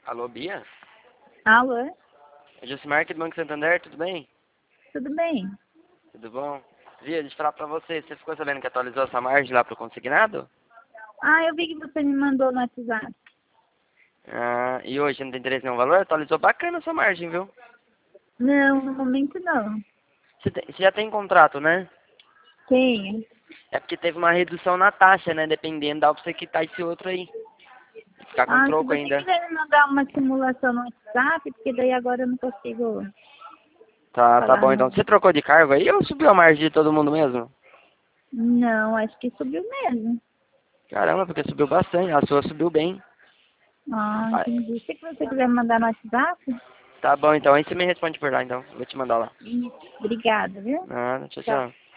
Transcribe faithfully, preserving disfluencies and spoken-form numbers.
Alô, Bia? Alô? É Josimar aqui do Banco Santander, tudo bem? Tudo bem? Tudo bom? Bia, deixa eu falar pra você, você ficou sabendo que atualizou essa margem lá pro consignado? Ah, eu vi que você me mandou no WhatsApp. Ah, e hoje não tem interesse em nenhum valor? Atualizou bacana essa margem, viu? Não, no momento não. Você, tem- você já tem contrato, né? Tenho. É porque teve uma redução na taxa, né? Dependendo, dá pra você quitar esse outro aí. Ficar com Ah, se troco você ainda. quiser me mandar uma simulação no WhatsApp, porque daí agora eu não consigo Tá, tá falar bom então. no... Você trocou de cargo aí ou subiu a margem de todo mundo mesmo? Não, acho que subiu mesmo. Caramba, porque subiu bastante. A sua subiu bem. Ah, Ah, entendi. Se você quiser me mandar no WhatsApp, tá bom então. Aí você me responde por lá então. Vou te mandar lá. isso. Obrigada, viu? Ah, tchau, Tchau. tchau.